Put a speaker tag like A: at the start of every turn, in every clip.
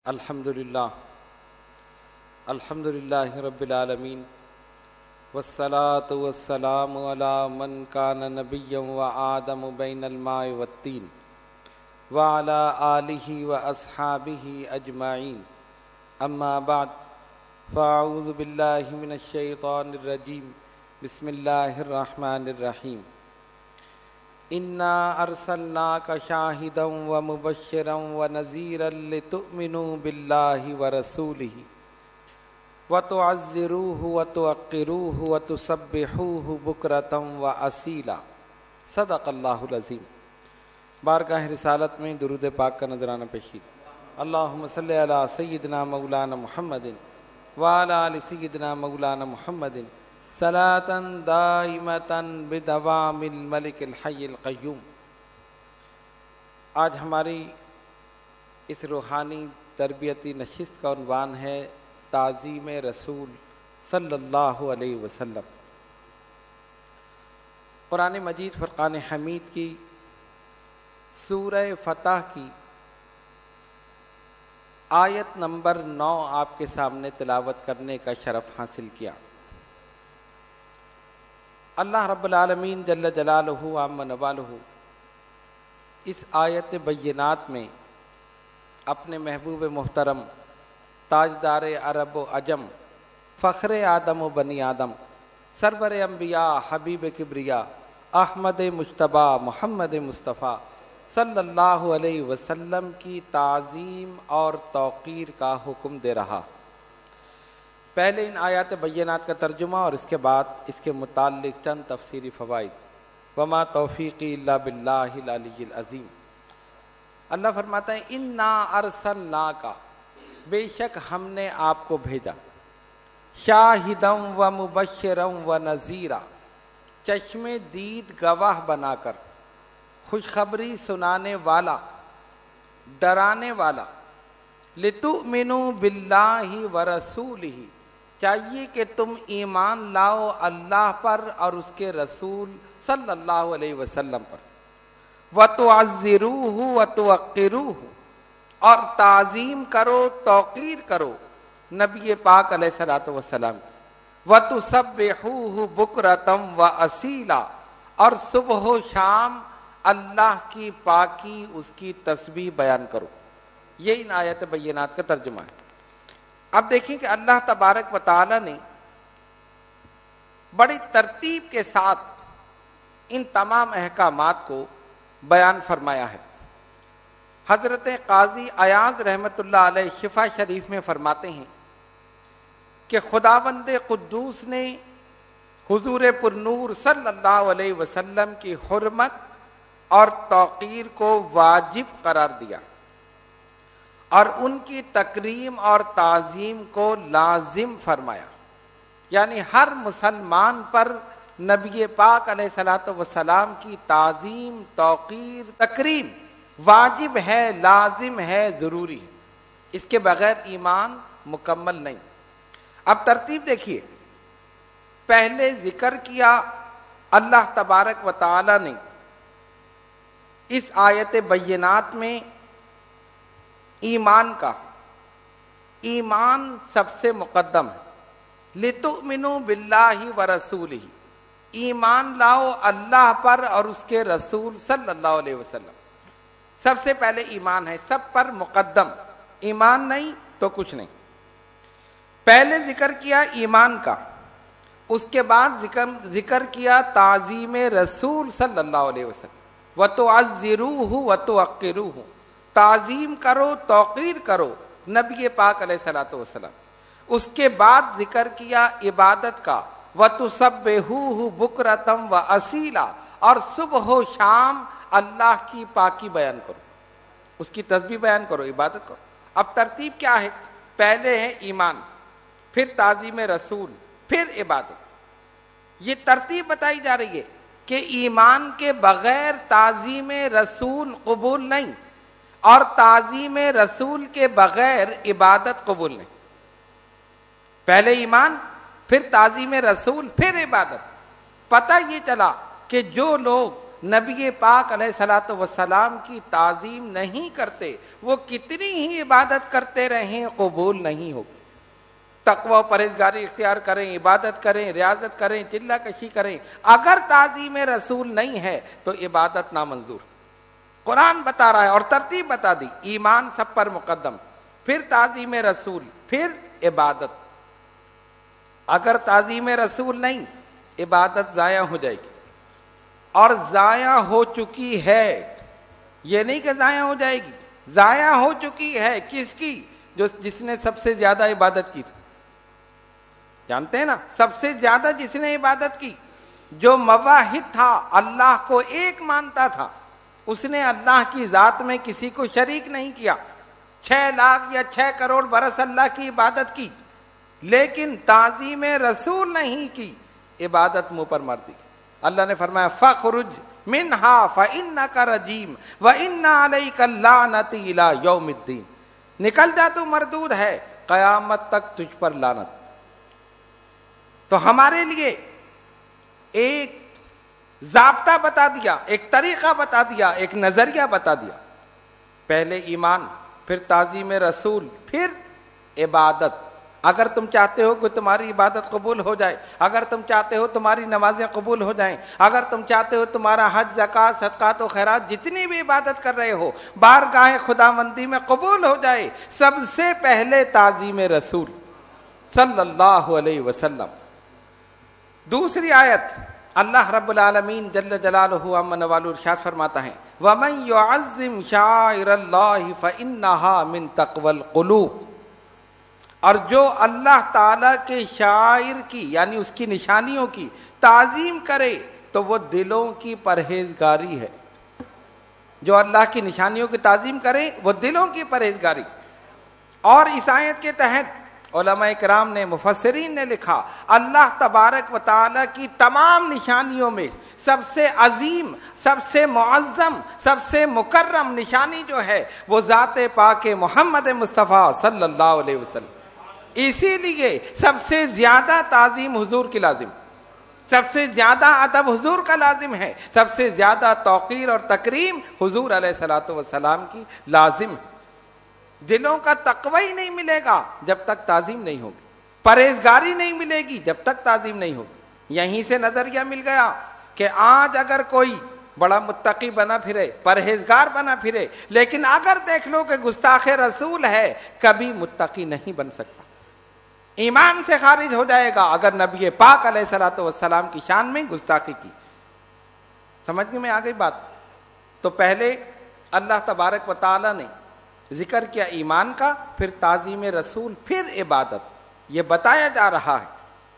A: الحمدللہ رب العالمین والصلاة والسلام علی من کان نبیا وآدم بین الماء والطین وعلی آلہ واصحابہ اجمعین اما بعد فاعوذ باللہ من الشیطان الرجیم بسم اللہ الرحمن الرحیم انا ارسلناک شاہدا ومبشرا ونذیرا لتؤمنوا باللہ ورسولہ وتعزروہ وتوقروہ وتسبحوہ بکرۃ واصیلا صدق اللہ العظیم۔ بارگاہ رسالت میں درود پاک کا نذرانہ پیشید۔ اللہم صلی علی سیدنا مولانا محمد وعلی آل سیدنا مولانا محمد صلاۃ دائمۃ بدوام الملک الحی القیوم۔ آج ہماری اس روحانی تربیتی نشست کا عنوان ہے تعظیم رسول صلی اللہ علیہ وسلم۔ قرآن مجید فرقان حمید کی سورہ فتح کی آیت نمبر 9 آپ کے سامنے تلاوت کرنے کا شرف حاصل کیا۔ اللہ رب العالمین جل جلالہ عم نوالہ اس آیت بینات میں اپنے محبوب محترم تاجدار عرب و عجم فخر آدم و بنی آدم سرور انبیاء حبیب کبریا احمد مجتبی محمد مصطفیٰ صلی اللہ علیہ وسلم کی تعظیم اور توقیر کا حکم دے رہا۔ پہلے ان آیات بینات کا ترجمہ اور اس کے بعد اس کے متعلق چند تفسیری فوائد۔ وما توفیقی الا باللہ العلی العظیم۔ اللہ فرماتا ہے انا ارسلناک، بے شک ہم نے آپ کو بھیجا، شاہدا و مبشرا و نذیرا، چشم دید گواہ بنا کر، خوشخبری سنانے والا، ڈرانے والا، لتؤمنوا باللہ ورسولہ، چاہیے کہ تم ایمان لاؤ اللہ پر اور اس کے رسول صلی اللہ علیہ وسلم پر، وتعزروہ وتوقروہ، اور تعظیم کرو توقیر کرو نبی پاک علیہ الصلوۃ والسلام، وتسبحوہ بکرۃ واصیلا، اور صبح و شام اللہ کی پاکی اس کی تسبیح بیان کرو۔ یہ ان آیت بینات کا ترجمہ ہے۔ اب دیکھیں کہ اللہ تبارک و تعالی نے بڑی ترتیب کے ساتھ ان تمام احکامات کو بیان فرمایا ہے۔ حضرت قاضی ایاز رحمۃ اللہ علیہ شفا شریف میں فرماتے ہیں کہ خداوند قدوس نے حضور پرنور صلی اللہ علیہ وسلم کی حرمت اور توقیر کو واجب قرار دیا اور ان کی تکریم اور تعظیم کو لازم فرمایا، یعنی ہر مسلمان پر نبی پاک علیہ الصلوۃ والسلام کی تعظیم، توقیر، تکریم واجب ہے، لازم ہے، ضروری ہے۔ اس کے بغیر ایمان مکمل نہیں۔ اب ترتیب دیکھیے، پہلے ذکر کیا اللہ تبارک و تعالی نے اس آیت بینات میں ایمان کا۔ ایمان سب سے مقدم ہے۔ لتؤمنوا باللہ ورسولہ، ایمان لاؤ اللہ پر اور اس کے رسول صلی اللہ علیہ وسلم۔ سب سے پہلے ایمان ہے، سب پر مقدم۔ ایمان نہیں تو کچھ نہیں۔ پہلے ذکر کیا ایمان کا، اس کے بعد ذکر کیا تعظیم رسول صلی اللہ علیہ وسلم، وتعزروہ وتوقروہ، تعظیم کرو توقیر کرو نبی پاک علیہ الصلوۃ والسلام۔ اس کے بعد ذکر کیا عبادت کا، وتسبحوہ بکرۃ واصیلا، اور صبح و شام اللہ کی پاکی بیان کرو، اس کی تسبیح بیان کرو، عبادت کرو۔ اب ترتیب کیا ہے؟ پہلے ہے ایمان، پھر تعظیم رسول، پھر عبادت۔ یہ ترتیب بتائی جا رہی ہے کہ ایمان کے بغیر تعظیم رسول قبول نہیں، اور تعظیم رسول کے بغیر عبادت قبول نہیں۔ پہلے ایمان، پھر تعظیم رسول، پھر عبادت۔ پتہ یہ چلا کہ جو لوگ نبی پاک علیہ الصلوۃ والسلام کی تعظیم نہیں کرتے، وہ کتنی ہی عبادت کرتے رہیں قبول نہیں ہوگی۔ تقوی و پرہیزگاری اختیار کریں، عبادت کریں، ریاضت کریں، چلہ کشی کریں، اگر تعظیم رسول نہیں ہے تو عبادت نامنظور۔ قرآن بتا رہا ہے اور ترتیب بتا دی، ایمان سب پر مقدم، پھر تعظیم رسول، پھر عبادت۔ اگر تعظیم رسول نہیں، عبادت ضائع ہو جائے گی، اور ضائع ہو چکی ہے، یہ نہیں کہ ضائع ہو جائے گی، ضائع ہو چکی ہے۔ کس کی؟ جس نے سب سے زیادہ عبادت کی تھی، جانتے ہیں نا، سب سے زیادہ جس نے عبادت کی، جو موحد تھا، اللہ کو ایک مانتا تھا، اس نے اللہ کی ذات میں کسی کو شریک نہیں کیا، 6 لاکھ یا 6 کروڑ برس اللہ کی عبادت کی، لیکن تعظیم رسول نہیں کی، عبادت منہ پر مار دی۔ اللہ نے فرمایا فَخْرُجْ مِنْهَا فَإِنَّكَ رَجِيمٌ وَإِنَّ عَلَيْكَ اللَّعْنَةَ إِلَىٰ يَوْمِ الدِّينِ، نکل جا تو مردود ہے، قیامت تک تجھ پر لعنت۔ تو ہمارے لیے ایک ضابطہ بتا دیا، ایک طریقہ بتا دیا، ایک نظریہ بتا دیا، پہلے ایمان، پھر تعظیم رسول، پھر عبادت۔ اگر تم چاہتے ہو کہ تمہاری عبادت قبول ہو جائے، اگر تم چاہتے ہو تمہاری نمازیں قبول ہو جائیں، اگر تم چاہتے ہو تمہارا حج، زکوٰۃ، صدقات و خیرات، جتنی بھی عبادت کر رہے ہو بارگاہ خداوندی میں قبول ہو جائے، سب سے پہلے تعظیم رسول صلی اللہ علیہ وسلم۔ دوسری آیت اللہ رب العالمین جل جلالہ عم نوالہ ارشاد فرماتا ہے وَمَن يُعَظِّمْ شَعَائِرَ اللَّهِ فَإِنَّهَا مِن تَقْوَى الْقُلُوبِ، اور جو اللہ تعالیٰ کے شعائر کی یعنی اس کی نشانیوں کی تعظیم کرے تو وہ دلوں کی پرہیزگاری ہے۔ جو اللہ کی نشانیوں کی تعظیم کرے وہ دلوں کی پرہیزگاری۔ اور اس آیت کے تحت علماء کرام نے، مفسرین نے لکھا، اللہ تبارک و تعالیٰ کی تمام نشانیوں میں سب سے عظیم، سب سے معظم، سب سے مکرم نشانی جو ہے وہ ذات پاک محمد مصطفیٰ صلی اللہ علیہ وسلم۔ اسی لیے سب سے زیادہ تعظیم حضور کی لازم، سب سے زیادہ ادب حضور کا لازم ہے، سب سے زیادہ توقیر اور تکریم حضور علیہ الصلوۃ والسلام کی لازم۔ دلوں کا تقوی ہی نہیں ملے گا جب تک تعظیم نہیں ہوگی، پرہیزگاری نہیں ملے گی جب تک تعظیم نہیں ہوگی۔ یہیں سے نظریہ مل گیا کہ آج اگر کوئی بڑا متقی بنا پھرے، پرہیزگار بنا پھرے، لیکن اگر دیکھ لو کہ گستاخ رسول ہے، کبھی متقی نہیں بن سکتا، ایمان سے خارج ہو جائے گا اگر نبی پاک علیہ الصلوۃ والسلام کی شان میں گستاخی کی۔ سمجھ میں آ گئی بات؟ تو پہلے اللہ تبارک و تعالی نے ذکر کیا ایمان کا، پھر تعظیم رسول، پھر عبادت، یہ بتایا جا رہا ہے۔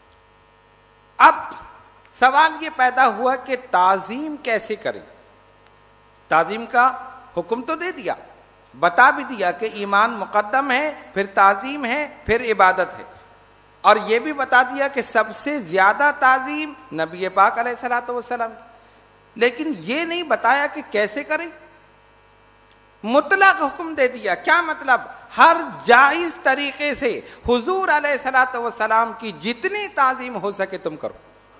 A: اب سوال یہ پیدا ہوا کہ تعظیم کیسے کریں؟ تعظیم کا حکم تو دے دیا، بتا بھی دیا کہ ایمان مقدم ہے، پھر تعظیم ہے، پھر عبادت ہے، اور یہ بھی بتا دیا کہ سب سے زیادہ تعظیم نبی پاک علیہ الصلوۃ والسلام، لیکن یہ نہیں بتایا کہ کیسے کریں۔ مطلق حکم دے دیا۔ کیا مطلب؟ ہر جائز طریقے سے حضور علیہ الصلوۃ والسلام کی جتنی تعظیم ہو سکے تم کرو،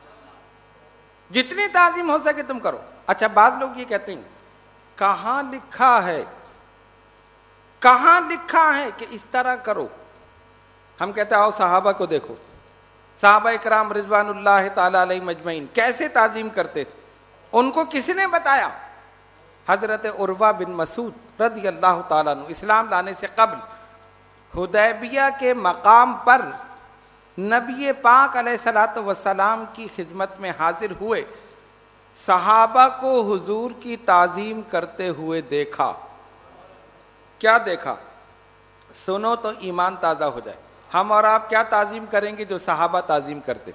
A: جتنی تعظیم ہو سکے تم کرو۔ اچھا، بعض لوگ یہ کہتے ہیں کہاں لکھا ہے، کہاں لکھا ہے کہ اس طرح کرو؟ ہم کہتے ہیں آؤ صحابہ کو دیکھو، صحابہ اکرام رضوان اللہ تعالی علیہ مجمعین کیسے تعظیم کرتے تھے، ان کو کس نے بتایا؟ حضرت عروہ بن مسعود رضی اللہ تعالیٰ عنہ اسلام لانے سے قبل حدیبیہ کے مقام پر نبی پاک علیہ الصلوۃ والسلام کی خدمت میں حاضر ہوئے، صحابہ کو حضور کی تعظیم کرتے ہوئے دیکھا۔ کیا دیکھا؟ سنو تو ایمان تازہ ہو جائے۔ ہم اور آپ کیا تعظیم کریں گے جو صحابہ تعظیم کرتے؟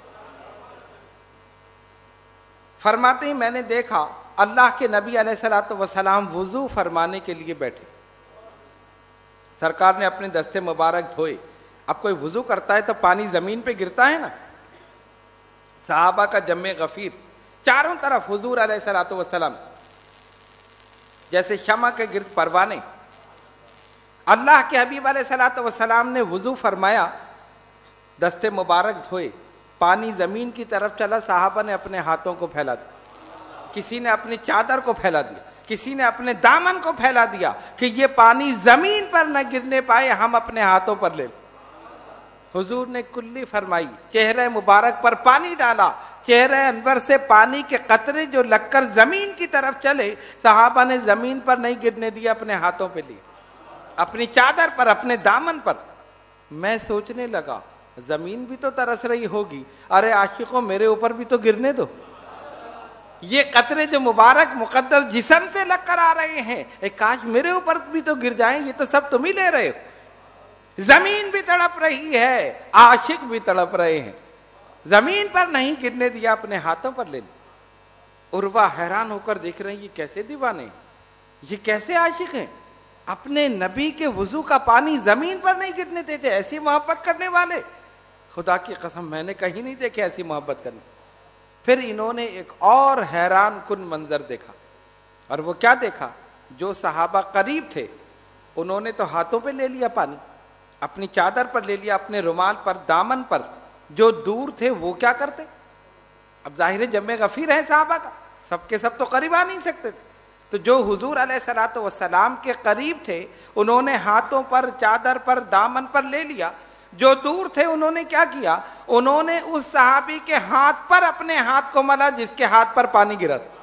A: فرماتے ہیں میں نے دیکھا اللہ کے نبی علیہ الصلوۃ والسلام وضو فرمانے کے لیے بیٹھے، سرکار نے اپنے دستے مبارک دھوئے۔ اب کوئی وضو کرتا ہے تو پانی زمین پہ گرتا ہے نا، صحابہ کا جمع غفیر، چاروں طرف حضور علیہ الصلوۃ والسلام جیسے شمع کے گرد پروانے۔ اللہ کے حبیب علیہ الصلوۃ والسلام نے وضو فرمایا، دستے مبارک دھوئے، پانی زمین کی طرف چلا، صحابہ نے اپنے ہاتھوں کو پھیلا دیا۔ کسی نے اپنی چادر کو پھیلا دیا، کسی نے اپنے دامن کو پھیلا دیا کہ یہ پانی زمین پر نہ گرنے پائے، ہم اپنے ہاتھوں پر لے لیں۔ حضور نے کلی فرمائی، چہرے مبارک پر پانی ڈالا، چہرے انور سے پانی کے قطرے جو لگ کر زمین کی طرف چلے، صحابہ نے زمین پر نہیں گرنے دیا، اپنے ہاتھوں پہ لیے، اپنی چادر پر، اپنے دامن پر۔ میں سوچنے لگا زمین بھی تو ترس رہی ہوگی، ارے عاشقوں میرے اوپر بھی تو گرنے دو، یہ قطرے جو مبارک مقدس جسم سے لگ کر آ رہے ہیں، کاش میرے اوپر بھی تو گر جائیں، یہ تو سب تم ہی لے رہے ہو۔ زمین بھی تڑپ رہی ہے، عاشق بھی تڑپ رہے ہیں، زمین پر نہیں گرنے دیا، اپنے ہاتھوں پر لے لیا۔ عروہ حیران ہو کر دیکھ رہے ہیں یہ کیسے دیوانے ہیں، یہ کیسے عاشق ہیں، اپنے نبی کے وضو کا پانی زمین پر نہیں گرنے دیتے، ایسی محبت کرنے والے، خدا کی قسم میں نے کہیں نہیں دیکھے ایسی محبت کرنے۔ پھر انہوں نے ایک اور حیران کن منظر دیکھا، اور وہ کیا دیکھا؟ جو صحابہ قریب تھے انہوں نے تو ہاتھوں پہ لے لیا پانی، اپنی چادر پر لے لیا، اپنے رومال پر، دامن پر۔ جو دور تھے وہ کیا کرتے؟ اب ظاہر جمع غفیر ہے صحابہ کا، سب کے سب تو قریب آ نہیں سکتے تھے، تو جو حضور علیہ الصلوۃ والسلام کے قریب تھے انہوں نے ہاتھوں پر، چادر پر، دامن پر لے لیا۔ جو دور تھے انہوں نے کیا کیا؟ انہوں نے اس صحابی کے ہاتھ پر اپنے ہاتھ کو ملا جس کے ہاتھ پر پانی گرا تھا۔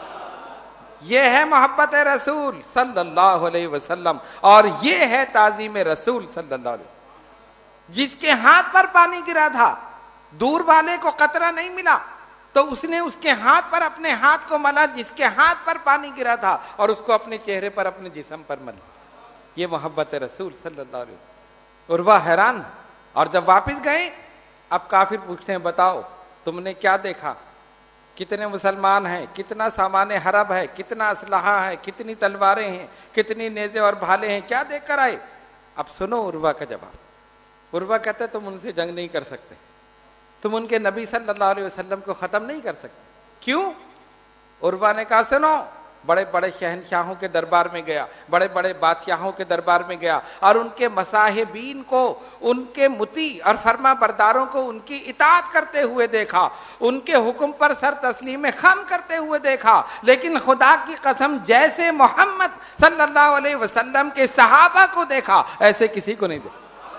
A: یہ ہے محبت رسول صلی اللہ علیہ وسلم، اور یہ ہے تعظیم رسول صلی اللہ علیہ وسلم۔ جس کے ہاتھ پر پانی گرا تھا، دور والے کو قطرہ نہیں ملا، تو اس نے اس کے ہاتھ پر اپنے ہاتھ کو ملا جس کے ہاتھ پر پانی گرا تھا، اور اس کو اپنے چہرے پر، اپنے جسم پر ملا۔ یہ محبت رسول صلی اللہ علیہ وسلم۔ عروہ حیران، اور جب واپس گئے اب کافر پوچھتے ہیں بتاؤ تم نے کیا دیکھا، کتنے مسلمان ہیں، کتنا سامان حرب ہے، کتنا اسلحہ ہے، کتنی تلواریں ہیں، کتنی نیزے اور بھالے ہیں، کیا دیکھ کر آئے؟ اب سنو عروہ کا جواب۔ عروہ کہتے ہیں تم ان سے جنگ نہیں کر سکتے، تم ان کے نبی صلی اللہ علیہ وسلم کو ختم نہیں کر سکتے۔ کیوں؟ عروہ نے کہا سنو، بڑے بڑے شہنشاہوں کے دربار میں گیا، بڑے بڑے بادشاہوں کے دربار میں گیا، اور ان کے مصاحبین کو، ان کے مطیع اور فرما برداروں کو ان کی اطاعت کرتے ہوئے دیکھا، ان کے حکم پر سر تسلیم خم کرتے ہوئے دیکھا، لیکن خدا کی قسم جیسے محمد صلی اللہ علیہ وسلم کے صحابہ کو دیکھا ایسے کسی کو نہیں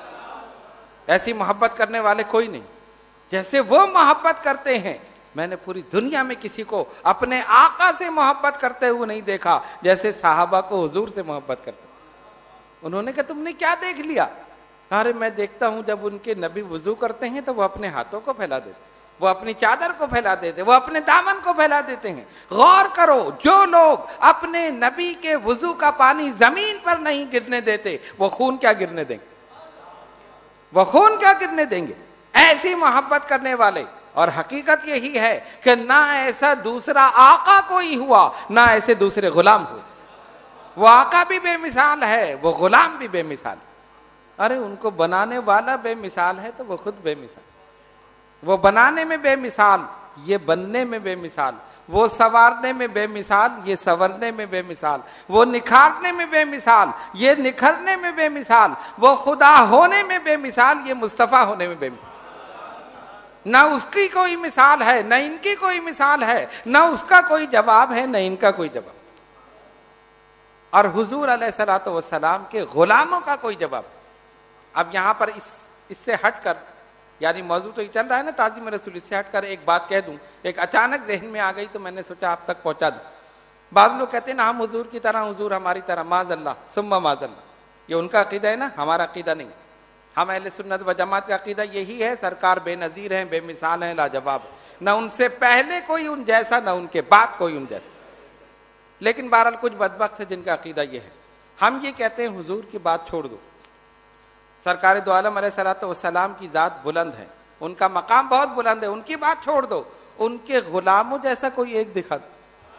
A: دیکھا، ایسی محبت کرنے والے کوئی نہیں جیسے وہ محبت کرتے ہیں۔ میں نے پوری دنیا میں کسی کو اپنے آقا سے محبت کرتے ہوئے نہیں دیکھا جیسے صحابہ کو حضور سے محبت کرتے۔ انہوں نے کہا تم نے کیا دیکھ لیا؟ ارے میں دیکھتا ہوں جب ان کے نبی وضو کرتے ہیں تو وہ اپنے ہاتھوں کو پھیلا دیتے، وہ اپنی چادر کو پھیلا دیتے، وہ اپنے دامن کو پھیلا دیتے ہیں۔ غور کرو، جو لوگ اپنے نبی کے وضو کا پانی زمین پر نہیں گرنے دیتے وہ خون کیا گرنے دیں گے؟ وہ خون کیا گرنے دیں گے؟ ایسی محبت کرنے والے۔ اور حقیقت یہی ہے کہ نہ ایسا دوسرا آقا کوئی ہوا، نہ ایسے دوسرے غلام ہوئے۔ وہ آقا بھی بے مثال ہے، وہ غلام بھی بے مثال ہے۔ ارے ان کو بنانے والا بے مثال ہے تو وہ خود بے مثال، وہ بنانے میں بے مثال، یہ بننے میں بے مثال، وہ سنوارنے میں بے مثال، یہ سنورنے میں بے مثال، وہ نکھارنے میں بے مثال، یہ نکھرنے میں بے مثال، وہ خدا ہونے میں بے مثال، یہ مصطفیٰ ہونے میں بے مثال۔ نہ اس کی کوئی مثال ہے، نہ ان کی کوئی مثال ہے، نہ اس کا کوئی جواب ہے، نہ ان کا کوئی جواب، اور حضور علیہ الصلوۃ والسلام کے غلاموں کا کوئی جواب۔ اب یہاں پر اس سے ہٹ کر، یعنی موضوع تو یہ چل رہا ہے نا تعظیم رسول، اس سے ہٹ کر ایک بات کہہ دوں، ایک اچانک ذہن میں آ گئی تو میں نے سوچا آپ تک پہنچا دوں۔ بعض لوگ کہتے ہیں نا ہم حضور کی طرح، حضور ہماری طرح، معاذ اللہ ثم معاذ اللہ، یہ ان کا عقیدہ ہے نا، ہمارا عقیدہ نہیں۔ ہم اہل سنت و جماعت کا عقیدہ یہی ہے، سرکار بے نظیر ہیں، بے مثال ہیں، لاجواب، نہ ان سے پہلے کوئی ان جیسا، نہ ان کے بعد کوئی ان جیسا۔ لیکن بہرحال کچھ بدبخت ہے جن کا عقیدہ یہ ہے۔ ہم یہ کہتے ہیں حضور کی بات چھوڑ دو، سرکار دو عالم علیہ الصلوۃ والسلام کی ذات بلند ہے، ان کا مقام بہت بلند ہے، ان کی بات چھوڑ دو، ان کے غلاموں جیسا کوئی ایک دکھا دو،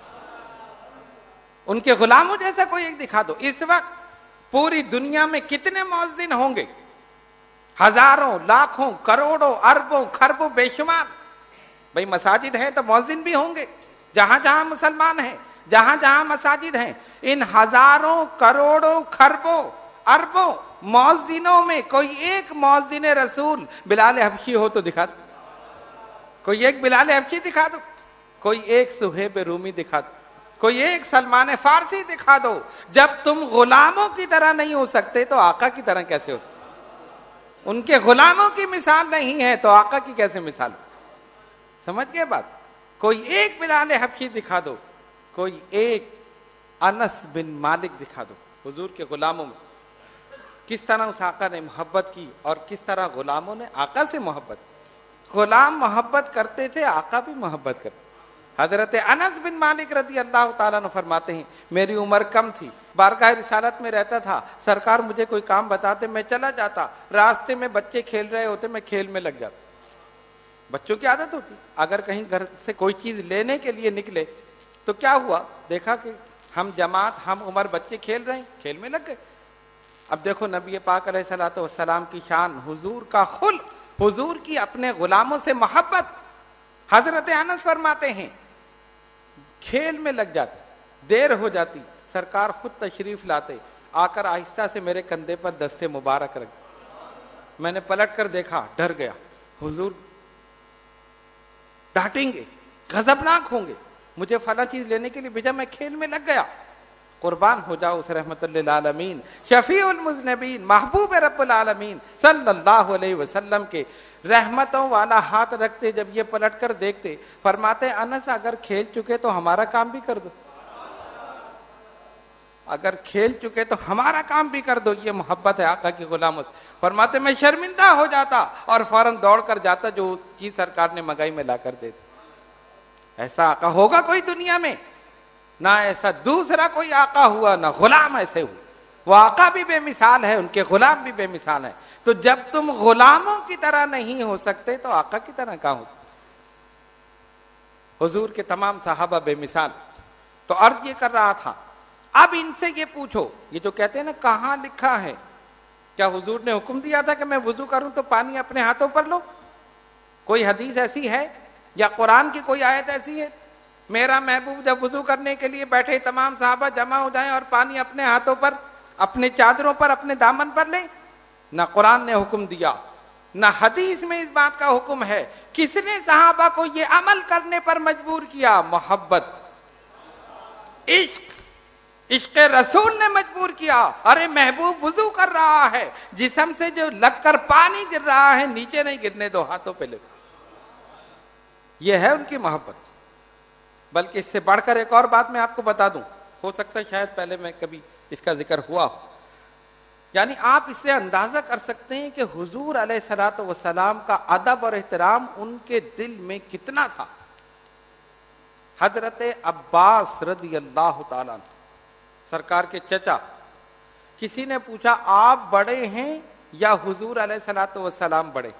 A: ان کے غلاموں جیسا کوئی ایک دکھا دو۔ اس وقت پوری دنیا میں کتنے مؤذن ہوں گے؟ ہزاروں، لاکھوں، کروڑوں، اربوں، خربوں، بے شمار۔ بھئی مساجد ہیں تو مؤذن بھی ہوں گے، جہاں جہاں مسلمان ہیں، جہاں جہاں مساجد ہیں، ان ہزاروں، کروڑوں، خربوں، اربوں مؤذنوں میں کوئی ایک مؤذن رسول بلال حبشی ہو تو دکھا دو، کوئی ایک بلال حبشی دکھا دو۔ کوئی ایک صہیب رومی دکھا دو, کوئی ایک سلمان فارسی دکھا دو. جب تم غلاموں کی طرح نہیں ہو سکتے تو آقا کی طرح کیسے ہو؟ ان کے غلاموں کی مثال نہیں ہے تو آقا کی کیسے مثال؟ سمجھ گئے بات؟ کوئی ایک بلال حبشی دکھا دو, کوئی ایک انس بن مالک دکھا دو. حضور کے غلاموں میں کس طرح اس آقا نے محبت کی اور کس طرح غلاموں نے آقا سے محبت. غلام محبت کرتے تھے, آقا بھی محبت کرتے. حضرت انس بن مالک رضی اللہ تعالیٰ عنہ فرماتے ہیں میری عمر کم تھی, بارگاہ رسالت میں رہتا تھا, سرکار مجھے کوئی کام بتاتے, میں چلا جاتا, راستے میں بچے کھیل رہے ہوتے, میں کھیل میں لگ جاتا. بچوں کی عادت ہوتی, اگر کہیں گھر سے کوئی چیز لینے کے لیے نکلے تو کیا ہوا, دیکھا کہ ہم جماعت, ہم عمر بچے کھیل رہے ہیں, کھیل میں لگ گئے. اب دیکھو نبی پاک علیہ الصلوۃ والسلام کی شان, حضور کا خلق, حضور کی اپنے غلاموں سے محبت. حضرت انس فرماتے ہیں کھیل میں لگ جاتے, دیر ہو جاتی, سرکار خود تشریف لاتے, آ کر آہستہ سے میرے کندھے پر دستے مبارک رکھ. میں نے پلٹ کر دیکھا, ڈر گیا, حضور ڈانٹیں گے, غضبناک ہوں گے, مجھے فلاں چیز لینے کے لیے بھیجا, میں کھیل میں لگ گیا. قربان ہو جاؤ اس رحمت للعالمین, شفیع المذنبین, محبوب رب العالمین صلی اللہ علیہ وسلم کے رحمتوں والا ہاتھ رکھتے, جب یہ پلٹ کر دیکھتے, فرماتے انس اگر کھیل چکے تو ہمارا کام بھی کر دو, اگر کھیل چکے تو ہمارا کام بھی کر دو. یہ محبت ہے آقا کی غلامت. فرماتے میں شرمندہ ہو جاتا اور فوراً دوڑ کر جاتا جو چیز سرکار نے منگائی میں لا کر دیتا. ایسا آقا ہوگا کوئی دنیا میں؟ نہ ایسا دوسرا کوئی آقا ہوا, نہ غلام ایسے ہوئے. وہ آقا بھی بے مثال ہے, ان کے غلام بھی بے مثال ہے. تو جب تم غلاموں کی طرح نہیں ہو سکتے تو آقا کی طرح کہاں ہو سکتے؟ حضور کے تمام صحابہ بے مثال. تو عرض یہ کر رہا تھا, اب ان سے یہ پوچھو, یہ جو کہتے ہیں نا کہاں لکھا ہے, کیا حضور نے حکم دیا تھا کہ میں وضو کروں تو پانی اپنے ہاتھوں پر لو؟ کوئی حدیث ایسی ہے یا قرآن کی کوئی آیت ایسی ہے میرا محبوب جب وضو کرنے کے لیے بیٹھے تمام صحابہ جمع ہو جائیں اور پانی اپنے ہاتھوں پر, اپنے چادروں پر, اپنے دامن پر لیں؟ نہ قرآن نے حکم دیا, نہ حدیث میں اس بات کا حکم ہے. کس نے صحابہ کو یہ عمل کرنے پر مجبور کیا؟ محبت, عشق, عشق رسول نے مجبور کیا. ارے محبوب وضو کر رہا ہے, جسم سے جو لگ کر پانی گر رہا ہے نیچے نہیں گرنے دو, ہاتھوں پہ لے. یہ ہے ان کی محبت. بلکہ اس سے بڑھ کر ایک اور بات میں آپ کو بتا دوں, ہو سکتا ہے شاید پہلے میں کبھی اس کا ذکر ہوا ہو. یعنی آپ اس سے اندازہ کر سکتے ہیں کہ حضور علیہ الصلوۃ والسلام کا ادب اور احترام ان کے دل میں کتنا تھا. حضرت عباس رضی اللہ تعالیٰ عنہ, سرکار کے چچا, کسی نے پوچھا آپ بڑے ہیں یا حضور علیہ الصلوۃ والسلام بڑے؟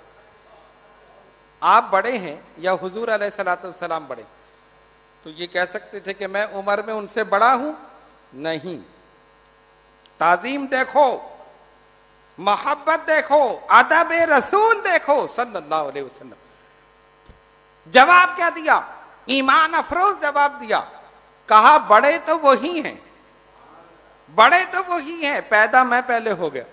A: آپ بڑے ہیں یا حضور علیہ الصلوۃ والسلام بڑے؟ تو یہ کہہ سکتے تھے کہ میں عمر میں ان سے بڑا ہوں. نہیں, تعظیم دیکھو, محبت دیکھو, ادب رسول دیکھو صلی اللہ علیہ وسلم. جواب کیا دیا؟ ایمان افروز جواب دیا. کہا بڑے تو وہی ہیں, بڑے تو وہی ہیں, پیدا میں پہلے ہو گیا.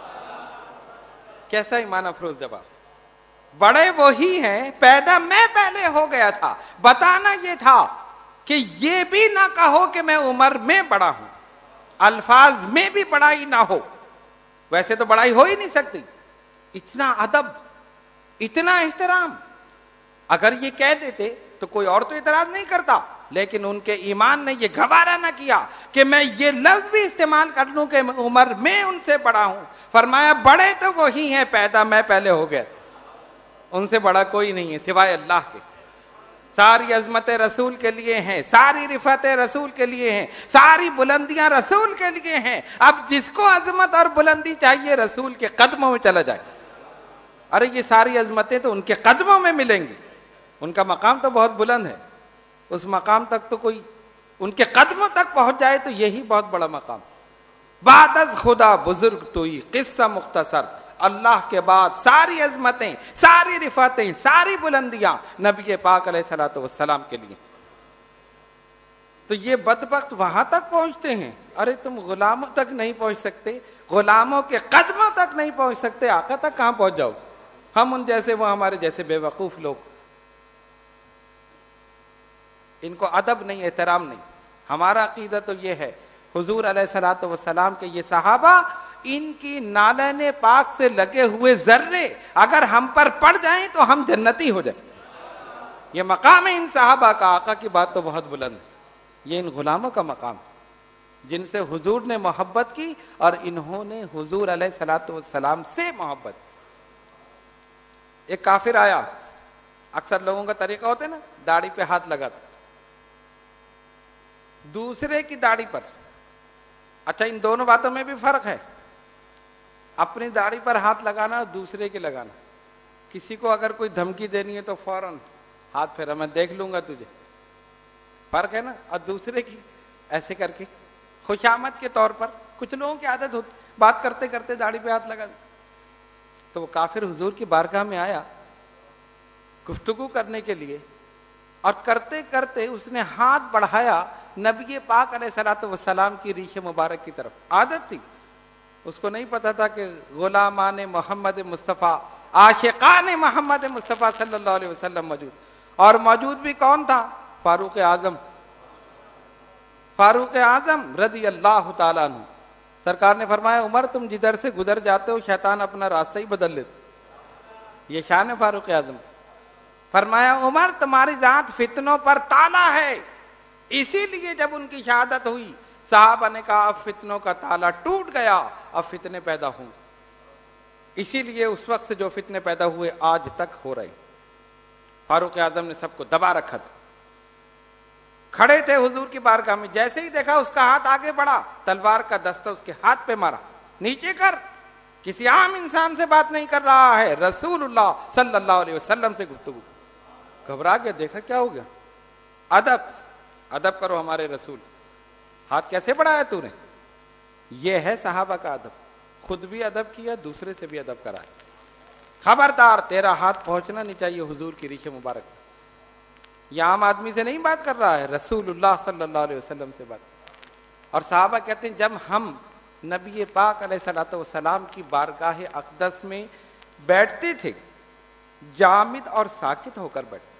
A: کیسا ایمان افروز جواب؟ بڑے وہی ہیں, پیدا میں پہلے ہو گیا تھا. بتانا یہ تھا کہ یہ بھی نہ کہو کہ میں عمر میں بڑا ہوں, الفاظ میں بھی بڑائی نہ ہو. ویسے تو بڑائی ہو ہی نہیں سکتی. اتنا ادب, اتنا احترام. اگر یہ کہہ دیتے تو کوئی اور تو اعتراض نہیں کرتا, لیکن ان کے ایمان نے یہ گوارا نہ کیا کہ میں یہ لفظ بھی استعمال کر لوں کہ عمر میں ان سے بڑا ہوں. فرمایا بڑے تو وہی ہیں, پیدا میں پہلے ہو گیا. ان سے بڑا کوئی نہیں ہے سوائے اللہ کے. ساری عظمت رسول کے لیے ہیں, ساری رفعت رسول کے لیے ہیں, ساری بلندیاں رسول کے لیے ہیں. اب جس کو عظمت اور بلندی چاہیے رسول کے قدموں میں چلا جائے. ارے یہ ساری عظمتیں تو ان کے قدموں میں ملیں گی. ان کا مقام تو بہت بلند ہے, اس مقام تک تو کوئی ان کے قدموں تک پہنچ جائے تو یہی بہت بڑا مقام. بعد از خدا بزرگ توئی, قصہ مختصر. اللہ کے بعد ساری عظمتیں, ساری رفعتیں, ساری بلندیاں نبی پاک علیہ الصلوۃ والسلام کے لیے. تو یہ بدبخت وہاں تک پہنچتے ہیں. ارے تم غلاموں تک نہیں پہنچ سکتے, غلاموں کے قدموں تک نہیں پہنچ سکتے, آقا تک کہاں پہنچ جاؤ؟ ہم ان جیسے, وہ ہمارے جیسے بے وقوف لوگ. ان کو ادب نہیں، احترام نہیں. ہمارا عقیدہ تو یہ ہے حضور علیہ الصلوۃ والسلام کے یہ صحابہ، ان کی نالین پاک سے لگے ہوئے ذرے اگر ہم پر پڑ جائیں تو ہم جنتی ہو جائیں. یہ مقام ہے ان صحابہ کا. آقا کی بات تو بہت بلند ہے. یہ ان غلاموں کا مقام جن سے حضور نے محبت کی اور انہوں نے حضور علیہ الصلوۃ والسلام سے محبت. ایک کافر آیا، اکثر لوگوں کا طریقہ ہوتا ہے نا داڑھی پہ ہاتھ لگاتے، دوسرے کی داڑھی پر. اچھا ان دونوں باتوں میں بھی فرق ہے، اپنی داڑھی پر ہاتھ لگانا اور دوسرے کے لگانا. کسی کو اگر کوئی دھمکی دینی ہے تو فوراً ہاتھ پھیرا، میں دیکھ لوں گا تجھے، فرق ہے نا. اور دوسرے کی ایسے کر کے خوشامد کے طور پر کچھ لوگوں کی عادت ہوتی بات کرتے کرتے داڑھی پہ ہاتھ لگا دے. تو وہ کافر حضور کی بارگاہ میں آیا گفتگو کرنے کے لیے، اور کرتے کرتے اس نے ہاتھ بڑھایا نبی پاک علیہ الصلوۃ والسلام کی ریش مبارک کی طرف. عادت تھی، اس کو نہیں پتا تھا کہ غلامان محمد مصطفیٰ، عاشقان محمد مصطفیٰ صلی اللہ علیہ وسلم موجود. اور موجود بھی کون تھا؟ فاروق اعظم، فاروق اعظم رضی اللہ تعالیٰ عنہ. سرکار نے فرمایا عمر تم جدھر سے گزر جاتے ہو شیطان اپنا راستہ ہی بدل لیتا. یہ شان ہے فاروق اعظم. فرمایا عمر تمہاری ذات فتنوں پر تالا ہے. اسی لیے جب ان کی شہادت ہوئی صحابہ نے کہا اب فتنوں کا تالا ٹوٹ گیا، اب فتنے پیدا ہوں. اسی لیے اس وقت سے جو فتنے پیدا ہوئے آج تک ہو رہے. فاروق اعظم نے سب کو دبا رکھا تھا. کھڑے تھے حضور کی بارگاہ میں، جیسے ہی دیکھا اس کا ہاتھ آگے بڑھا، تلوار کا دستہ اس کے ہاتھ پہ مارا. نیچے کر، کسی عام انسان سے بات نہیں کر رہا ہے، رسول اللہ صلی اللہ علیہ وسلم سے گفتگو. گھبرا گیا، دیکھا کیا ہو گیا. ادب ادب کرو ہمارے رسول. ہاتھ کیسے بڑھایا تو نے؟ یہ ہے صحابہ کا ادب. خود بھی ادب کیا، دوسرے سے بھی ادب کرایا. خبردار تیرا ہاتھ پہنچنا نہیں چاہیے حضور کی ریش مبارک. یہ عام آدمی سے نہیں بات کر رہا ہے، رسول اللہ صلی اللہ علیہ وسلم سے بات. اور صحابہ کہتے ہیں جب ہم نبی پاک علیہ الصلوۃ والسلام کی بارگاہ اقدس میں بیٹھتے تھے جامد اور ساکت ہو کر بیٹھتے.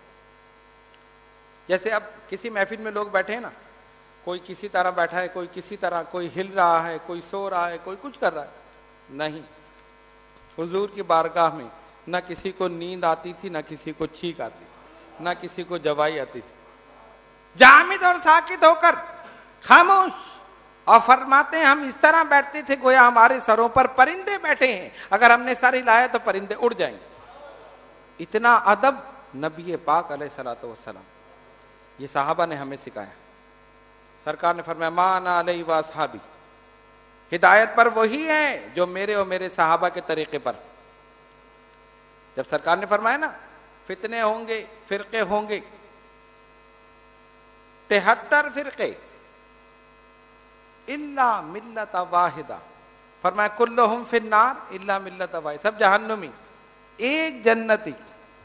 A: جیسے اب کسی محفل میں لوگ بیٹھے ہیں نا، کوئی کسی طرح بیٹھا ہے، کوئی کسی طرح، کوئی ہل رہا ہے، کوئی سو رہا ہے، کوئی کچھ کر رہا ہے. نہیں، حضور کی بارگاہ میں نہ کسی کو نیند آتی تھی، نہ کسی کو چھینک آتی تھی، نہ کسی کو جوائی آتی تھی. جامد اور ساکت ہو کر خاموش. اور فرماتے ہیں ہم اس طرح بیٹھتے تھے گویا ہمارے سروں پر پرندے بیٹھے ہیں، اگر ہم نے سر ہلایا تو پرندے اڑ جائیں گے. اتنا ادب نبی پاک علیہ الصلوۃ والسلام. یہ صحابہ نے ہمیں سکھایا. سرکار نے فرمایا ما انا علیہ واصحابی، ہدایت پر وہی ہے جو میرے اور میرے صحابہ کے طریقے پر. جب سرکار نے فرمایا نا فتنے ہوں گے، فرقے ہوں گے، 73 فرقے الا ملت واحدہ. فرمایا کلہم فی النار الا ملت واحدہ، سب جہنمی ایک جنتی.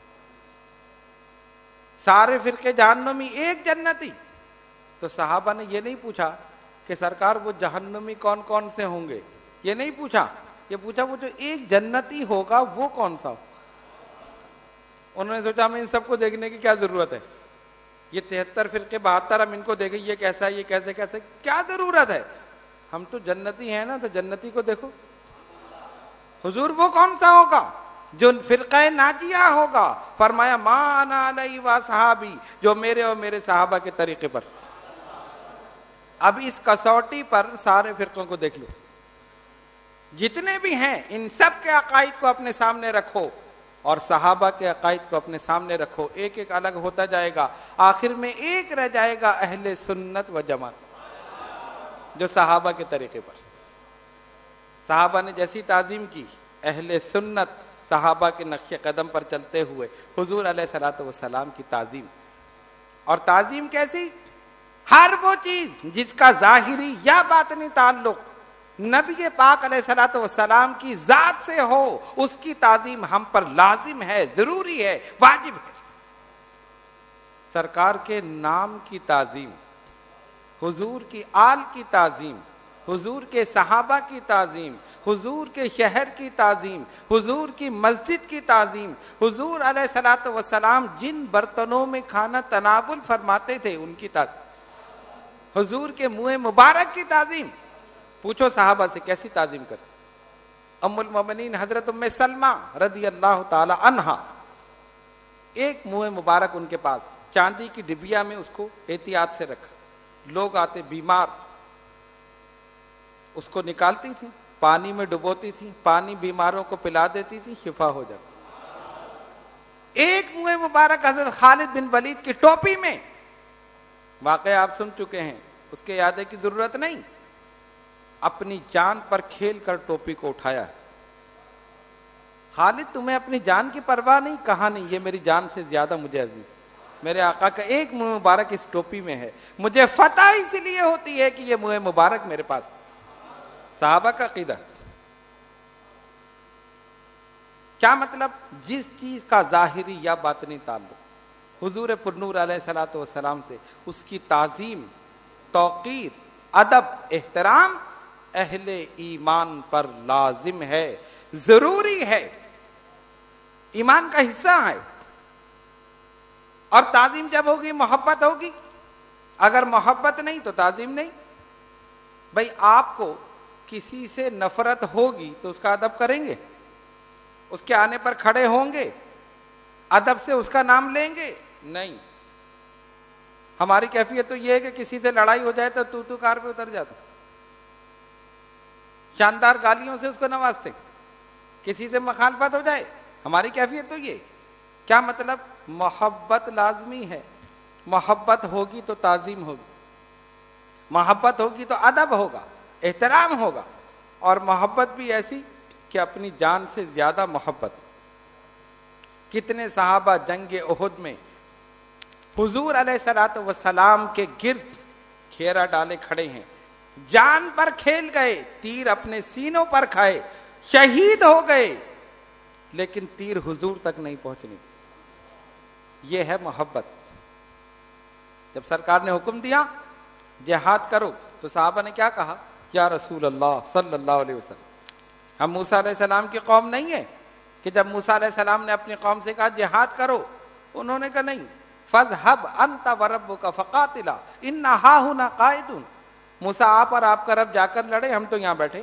A: سارے فرقے جہنمی ایک جنتی. تو صحابہ نے یہ نہیں پوچھا کہ سرکار وہ جہنمی کون کون سے ہوں گے، یہ نہیں پوچھا. یہ پوچھا وہ جو ایک جنتی ہوگا وہ کون سا ہو. انہوں نے سوچا ہمیں ان سب کو دیکھنے کی کیا ضرورت ہے، یہ 73 فرقے 72 ہم ان کو دیکھیں یہ کیسا ہے، یہ کیسے کیسے، کیا ضرورت ہے. ہم تو جنتی ہیں نا، تو جنتی کو دیکھو. حضور وہ کون سا ہوگا جو فرقہ ناجیہ ہوگا. فرمایا ما انا علیہ واصحابی، جو میرے اور میرے صحابہ کے طریقے پر. اب اس کسوٹی پر سارے فرقوں کو دیکھ لو، جتنے بھی ہیں ان سب کے عقائد کو اپنے سامنے رکھو اور صحابہ کے عقائد کو اپنے سامنے رکھو. ایک ایک الگ ہوتا جائے گا، آخر میں ایک رہ جائے گا اہل سنت و جماعت، جو صحابہ کے طریقے پر. صحابہ نے جیسی تعظیم کی، اہل سنت صحابہ کے نقش قدم پر چلتے ہوئے حضور علیہ الصلوۃ والسلام کی تعظیم. اور تعظیم کیسی؟ ہر وہ چیز جس کا ظاہری یا باطنی تعلق نبی پاک علیہ الصلوۃ والسلام کی ذات سے ہو، اس کی تعظیم ہم پر لازم ہے، ضروری ہے، واجب ہے. سرکار کے نام کی تعظیم، حضور کی آل کی تعظیم، حضور کے صحابہ کی تعظیم، حضور کے شہر کی تعظیم، حضور کی مسجد کی تعظیم، حضور علیہ الصلوۃ والسلام جن برتنوں میں کھانا تناول فرماتے تھے ان کی تعظیم، حضور کے منہ مبارک کی تعظیم. پوچھو صحابہ سے کیسی تعظیم کرتے. ام المومنین حضرت ام سلمہ رضی اللہ تعالی عنہا، ایک منہ مبارک ان کے پاس چاندی کی ڈبیا میں اس کو احتیاط سے رکھا. لوگ آتے بیمار، اس کو نکالتی تھی، پانی میں ڈبوتی تھی، پانی بیماروں کو پلا دیتی تھی، شفا ہو جاتی. ایک منہ مبارک حضرت خالد بن ولید کی ٹوپی میں، واقعہ آپ سن چکے ہیں، اس کے یادے کی ضرورت نہیں، اپنی جان پر کھیل کر ٹوپی کو اٹھایا. خالد تمہیں اپنی جان کی پرواہ نہیں؟ کہا نہیں، یہ میری جان سے زیادہ مجھے عزیز، میرے آقا کا ایک منہ مبارک اس ٹوپی میں ہے، مجھے فتح اس لیے ہوتی ہے کہ یہ منہ مبارک میرے پاس. صحابہ کا عقیدہ کیا مطلب؟ جس چیز کا ظاہری یا باطنی تعلق حضور پرنور علیہ الصلوۃ والسلام سے، اس کی تعظیم، توقیر، ادب، احترام اہل ایمان پر لازم ہے، ضروری ہے، ایمان کا حصہ ہے. اور تعظیم جب ہوگی محبت ہوگی، اگر محبت نہیں تو تعظیم نہیں. بھائی آپ کو کسی سے نفرت ہوگی تو اس کا ادب کریں گے، اس کے آنے پر کھڑے ہوں گے، ادب سے اس کا نام لیں گے؟ نہیں. ہماری کیفیت تو یہ ہے کہ کسی سے لڑائی ہو جائے تو تو کار پہ اتر جاتا، شاندار گالیوں سے اس کو نوازتے. کسی سے مخالفت ہو جائے، ہماری کیفیت تو یہ. کیا مطلب؟ محبت لازمی ہے، محبت ہوگی تو تعظیم ہوگی، محبت ہوگی تو ادب ہوگا، احترام ہوگا، اور محبت بھی ایسی کہ اپنی جان سے زیادہ محبت. کتنے صحابہ جنگ احد میں حضور علیہ الصلوۃ والسلام کے گرد گھیرا ڈالے کھڑے ہیں، جان پر کھیل گئے، تیر اپنے سینوں پر کھائے، شہید ہو گئے، لیکن تیر حضور تک نہیں پہنچنی. یہ ہے محبت. جب سرکار نے حکم دیا جہاد کرو تو صحابہ نے کیا کہا؟ یا رسول اللہ صلی اللہ علیہ وسلم، ہم موسیٰ علیہ السلام کی قوم نہیں ہے کہ جب موسیٰ علیہ السلام نے اپنی قوم سے کہا جہاد کرو، انہوں نے کہا نہیں، فَاذْهَبْ أَنْتَ وَرَبُّكَ فَقَاتِلَا إِنَّا هَاهُنَا قَاعِدُونَ. موسیٰ آپ اور آپ کا رب جا کر لڑے، ہم تو یہاں بیٹھے.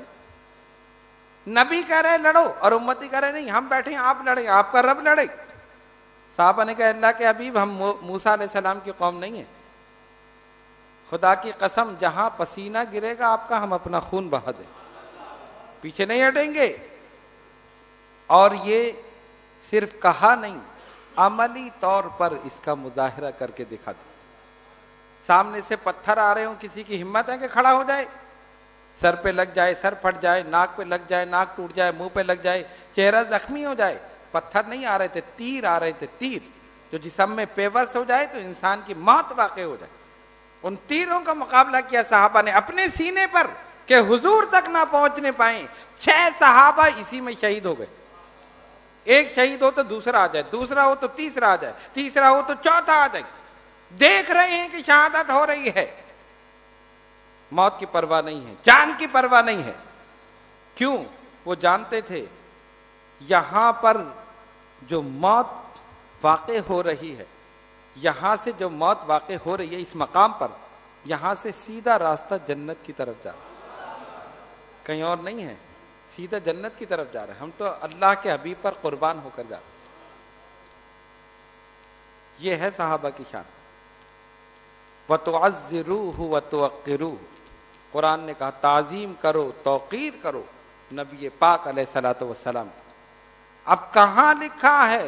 A: نبی کہہ رہے لڑو اور امتی کہہ رہے نہیں، ہم بیٹھے آپ لڑے، آپ کا رب لڑے. صحابہ نے کہا اللہ کے حبیب ہم موسیٰ علیہ السلام کی قوم نہیں ہیں، خدا کی قسم جہاں پسینہ گرے گا آپ کا ہم اپنا خون بہا دیں، پیچھے نہیں ہٹیں گے. اور یہ صرف کہا نہیں، عملی طور پر اس کا مظاہرہ کر کے دکھا دیں. سامنے سے پتھر آ رہے ہوں، کسی کی ہمت ہے کہ کھڑا ہو جائے؟ سر پہ لگ جائے، سر پھٹ جائے، ناک پہ لگ جائے، ناک ٹوٹ جائے، منہ پہ لگ جائے، چہرہ زخمی ہو جائے. پتھر نہیں آ رہے تھے، تیر آ رہے تھے، تیر جو جسم میں پیوست ہو جائے تو انسان کی موت واقع ہو جائے. ان تیروں کا مقابلہ کیا صحابہ نے اپنے سینے پر کہ حضور تک نہ پہنچنے پائیں. 6 صحابہ اسی میں شہید ہو گئے. ایک شہید ہو تو دوسرا آ جائے، دوسرا ہو تو تیسرا آ جائے، تیسرا ہو تو چوتھا آ جائے. دیکھ رہے ہیں کہ شہادت ہو رہی ہے، موت کی پرواہ نہیں ہے، جان کی پرواہ نہیں ہے. کیوں؟ وہ جانتے تھے یہاں پر جو موت واقع ہو رہی ہے، یہاں سے جو موت واقع ہو رہی ہے اس مقام پر، یہاں سے سیدھا راستہ جنت کی طرف جا رہا ہے، کہیں اور نہیں ہے، سیدھا جنت کی طرف جا رہے ہیں. ہم تو اللہ کے حبیب پر قربان ہو کر جا رہے ہیں. یہ ہے صحابہ کی شان. وَتُعَزِّرُوهُ وَتُوَقِّرُوهُ. قرآن نے کہا تعظیم کرو، توقیر کرو نبی پاک علیہ الصلوۃ والسلام. اب کہاں لکھا ہے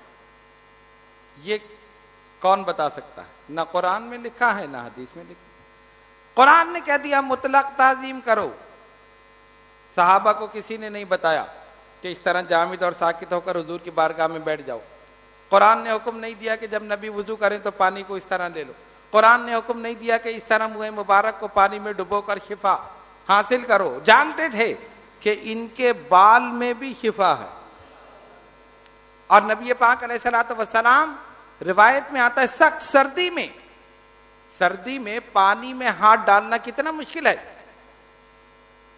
A: یہ کون بتا سکتا ہے؟ نہ قرآن میں لکھا ہے نہ حدیث میں لکھا. قرآن نے کہہ دیا مطلق تعظیم کرو. صحابہ کو کسی نے نہیں بتایا کہ اس طرح جامد اور ساکت ہو کر حضور کی بارگاہ میں بیٹھ جاؤ. قرآن نے حکم نہیں دیا کہ جب نبی وضو کریں تو پانی کو اس طرح لے لو. قرآن نے حکم نہیں دیا کہ اس طرح منہ مبارک کو پانی میں ڈبو کر شفا حاصل کرو. جانتے تھے کہ ان کے بال میں بھی شفا ہے. اور نبی پاک علیہ الصلوۃ والسلام روایت میں آتا ہے سخت سردی میں پانی میں ہاتھ ڈالنا کتنا مشکل ہے.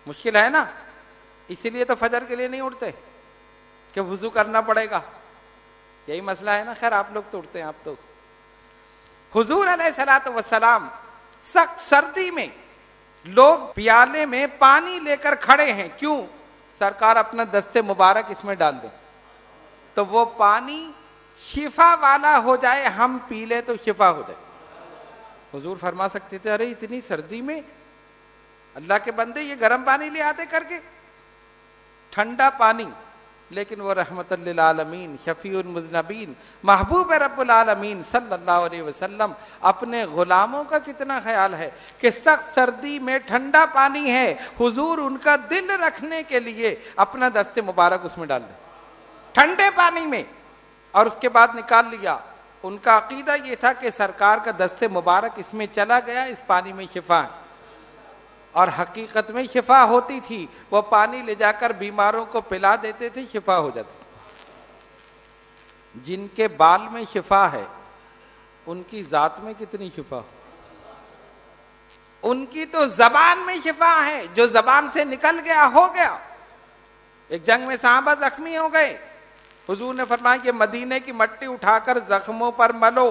A: مشکل ہے نا، اسی لیے تو فجر کے لیے نہیں اٹھتے کہ وضو کرنا پڑے گا، یہی مسئلہ ہے نا. خیر آپ لوگ تو اٹھتے ہیں. آپ تو حضور علیہ الصلوۃ والسلام سخت سردی میں لوگ پیالے میں پانی لے کر کھڑے ہیں، کیوں؟ سرکار اپنا دست مبارک اس میں ڈال دیں تو وہ پانی شفا والا ہو جائے، ہم پی لے تو شفا ہو جائے. حضور فرما سکتے تھے ارے اتنی سردی میں اللہ کے بندے یہ گرم پانی لے آتے کر کے، ٹھنڈا پانی. لیکن وہ رحمت للعالمین، شفیع المذنبین، محبوب رب العالمین صلی اللہ علیہ وسلم، اپنے غلاموں کا کتنا خیال ہے کہ سخت سردی میں ٹھنڈا پانی ہے، حضور ان کا دل رکھنے کے لیے اپنا دست مبارک اس میں ڈال دیں ٹھنڈے پانی میں، اور اس کے بعد نکال لیا. ان کا عقیدہ یہ تھا کہ سرکار کا دست مبارک اس میں چلا گیا، اس پانی میں شفا ہے، اور حقیقت میں شفا ہوتی تھی. وہ پانی لے جا کر بیماروں کو پلا دیتے تھے، شفا ہو جاتی. جن کے بال میں شفا ہے ان کی ذات میں کتنی شفا ہو. ان کی تو زبان میں شفا ہے، جو زبان سے نکل گیا ہو گیا. ایک جنگ میں صحابہ زخمی ہو گئے، حضور نے فرمایا کہ مدینے کی مٹی اٹھا کر زخموں پر ملو،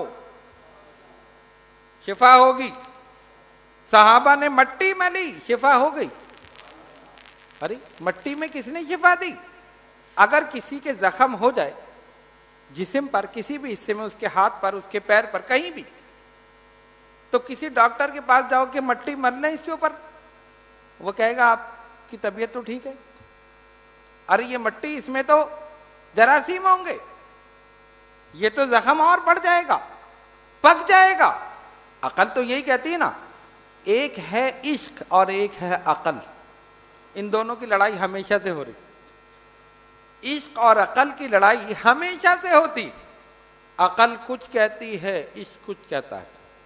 A: شفا ہوگی. صحابہ نے مٹی ملی، شفا ہو گئی. ارے مٹی میں کس نے شفا دی؟ اگر کسی کے زخم ہو جائے جسم پر، کسی بھی حصے میں، اس کے ہاتھ پر، اس کے پیر پر، کہیں بھی، تو کسی ڈاکٹر کے پاس جاؤ کہ مٹی مل لیں اس کے اوپر، وہ کہے گا آپ کی طبیعت تو ٹھیک ہے. ارے یہ مٹی، اس میں تو جراثیم ہوں گے، یہ تو زخم اور بڑھ جائے گا، پک جائے گا. عقل تو یہی کہتی ہے نا، ایک ہے عشق اور ایک ہے عقل. ان دونوں کی لڑائی ہمیشہ سے ہو رہی. عشق اور عقل کی لڑائی ہمیشہ سے ہوتی. عقل کچھ کہتی ہے، عشق کچھ کہتا ہے.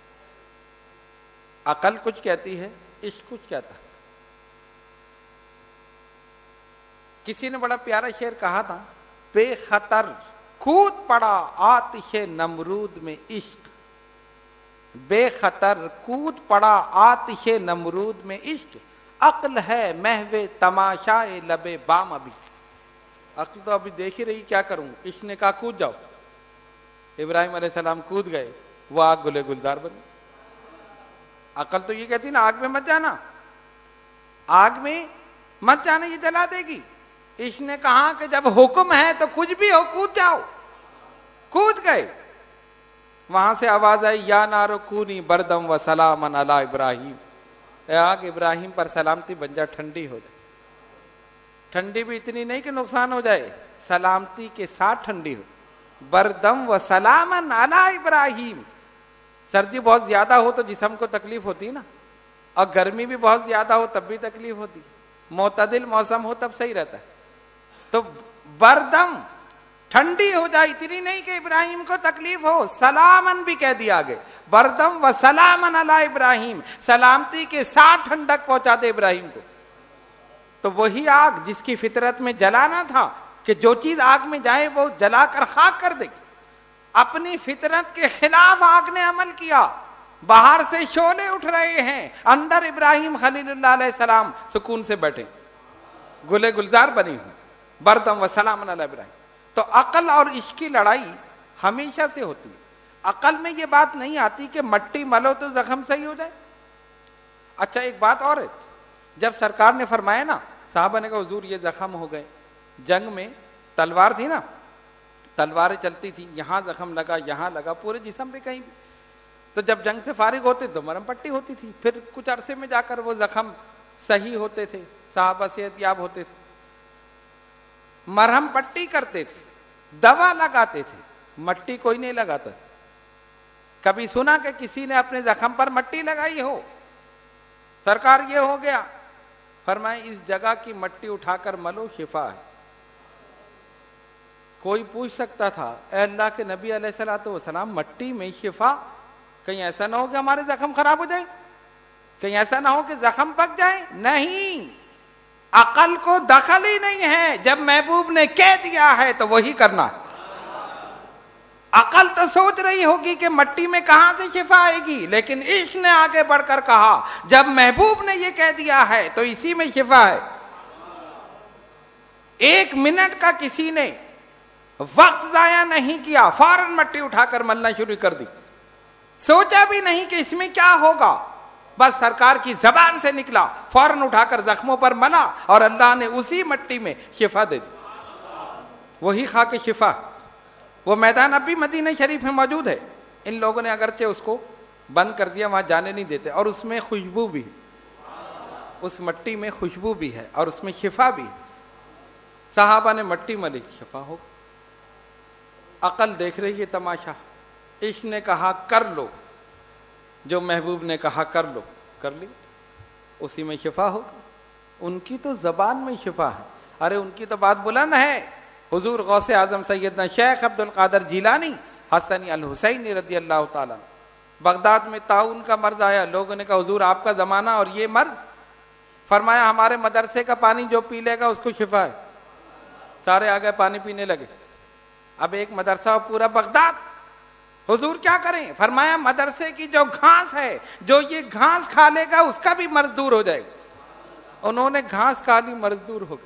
A: عقل کچھ کہتی ہے، عشق کچھ کہتا ہے. کسی نے بڑا پیارا شعر کہا تھا، بے خطر کود پڑا آتش نمرود میں عشق، بے خطر کود پڑا آتش نمرود میں عشق، عقل ہے محو تماشائے لب بام. ابھی عقل تو ابھی دیکھ ہی رہی کیا کروں. عشق نے کہا کود جاؤ. ابراہیم علیہ السلام کود گئے، وہ آگ گلے گلزار بنی. عقل تو یہ کہتی نا آگ میں مت جانا، آگ میں مت جانا، یہ جلا دے گی. عشق نے کہا کہ جب حکم ہے تو کچھ بھی ہو کود جاؤ. کود گئے. وہاں سے آواز آئی، یا نارو کونی بردم و سلامن علی ابراہیم، اے آگ ابراہیم پر سلامتی بن جا، ٹھنڈی ہو جائے. ٹھنڈی بھی اتنی نہیں کہ نقصان ہو جائے، سلامتی کے ساتھ ٹھنڈی ہو. بردم و سلامن علی ابراہیم. سردی بہت زیادہ ہو تو جسم کو تکلیف ہوتی ہے نا، اور گرمی بھی بہت زیادہ ہو تب بھی تکلیف ہوتی. معتدل موسم ہو تب صحیح رہتا ہے. تو بردم ٹھنڈی ہو جائے، اتنی نہیں کہ ابراہیم کو تکلیف ہو، سلامن بھی کہہ دیا آگے، بردم و سلامن علی ابراہیم، سلامتی کے ساتھ ٹھنڈک پہنچا دے ابراہیم کو. تو وہی آگ جس کی فطرت میں جلانا تھا کہ جو چیز آگ میں جائے وہ جلا کر خاک کر دے، اپنی فطرت کے خلاف آگ نے عمل کیا. باہر سے شعلے اٹھ رہے ہیں، اندر ابراہیم خلیل اللہ علیہ السلام سکون سے بیٹھے، گلے گلزار بنی ہوں. بردم و سلام علی ابراہیم. تو عقل اور عشق کی لڑائی ہمیشہ سے ہوتی ہے. عقل میں یہ بات نہیں آتی کہ مٹی ملو تو زخم صحیح ہو جائے. اچھا ایک بات اور ہے، جب سرکار نے فرمایا نا، صحابہ نے کہا حضور یہ زخم ہو گئے، جنگ میں تلوار تھی نا، تلواریں چلتی تھی، یہاں زخم لگا، یہاں لگا، پورے جسم پہ کہیں بھی. تو جب جنگ سے فارغ ہوتے تو مرہم پٹی ہوتی تھی، پھر کچھ عرصے میں جا کر وہ زخم صحیح ہوتے تھے، صحابہ صحت یاب ہوتے تھے. مرہم پٹی کرتے تھے، دوا لگاتے تھے، مٹی کوئی نہیں لگاتا تھا. کبھی سنا کہ کسی نے اپنے زخم پر مٹی لگائی ہو؟ سرکار یہ ہو گیا، فرمائے اس جگہ کی مٹی اٹھا کر ملو، شفا ہے. کوئی پوچھ سکتا تھا اے اللہ کے نبی علیہ الصلوۃ والسلام، مٹی میں شفا؟ کہیں ایسا نہ ہو کہ ہمارے زخم خراب ہو جائیں، کہیں ایسا نہ ہو کہ زخم پک جائیں. نہیں، عقل کو دخل ہی نہیں ہے. جب محبوب نے کہہ دیا ہے تو وہی کرنا ہے. عقل تو سوچ رہی ہوگی کہ مٹی میں کہاں سے شفا آئے گی، لیکن عشق نے آگے بڑھ کر کہا جب محبوب نے یہ کہہ دیا ہے تو اسی میں شفا ہے۔ 1 منٹ کا کسی نے وقت ضائع نہیں کیا، فوراً مٹی اٹھا کر ملنا شروع کر دی، سوچا بھی نہیں کہ اس میں کیا ہوگا، بس سرکار کی زبان سے نکلا، فوراً اٹھا کر زخموں پر ملا اور اللہ نے اسی مٹی میں شفا دے دی۔ وہی خاک شفا، وہ میدان اب بھی مدینہ شریف میں موجود ہے، ان لوگوں نے اگرچہ اس کو بند کر دیا، وہاں جانے نہیں دیتے، اور اس میں خوشبو بھی، اس مٹی میں خوشبو بھی ہے اور اس میں شفا بھی۔ صحابہ نے مٹی ملی، شفا ہو۔ عقل دیکھ رہی ہے تماشا، عشق نے کہا کر لو، جو محبوب نے کہا کر لو، کر لی، اسی میں شفا ہوگا۔ ان کی تو زبان میں شفا ہے، ارے ان کی تو بات بلند ہے۔ حضور غوث اعظم سیدنا شیخ عبد القادر جیلانی حسنی الحسینی رضی اللہ تعالیٰ، بغداد میں طاعون کا مرض آیا، لوگوں نے کہا حضور آپ کا زمانہ اور یہ مرض؟ فرمایا ہمارے مدرسے کا پانی جو پی لے گا اس کو شفا ہے۔ سارے آگے پانی پینے لگے، اب ایک مدرسہ اور پورا بغداد۔ حضور کیا کریں؟ فرمایا مدرسے کی جو گھاس ہے، جو یہ گھاس کھا لے گا اس کا بھی مرض دور ہو جائے گا۔ انہوں نے گھاس کھا لی، مرض دور ہو گیا۔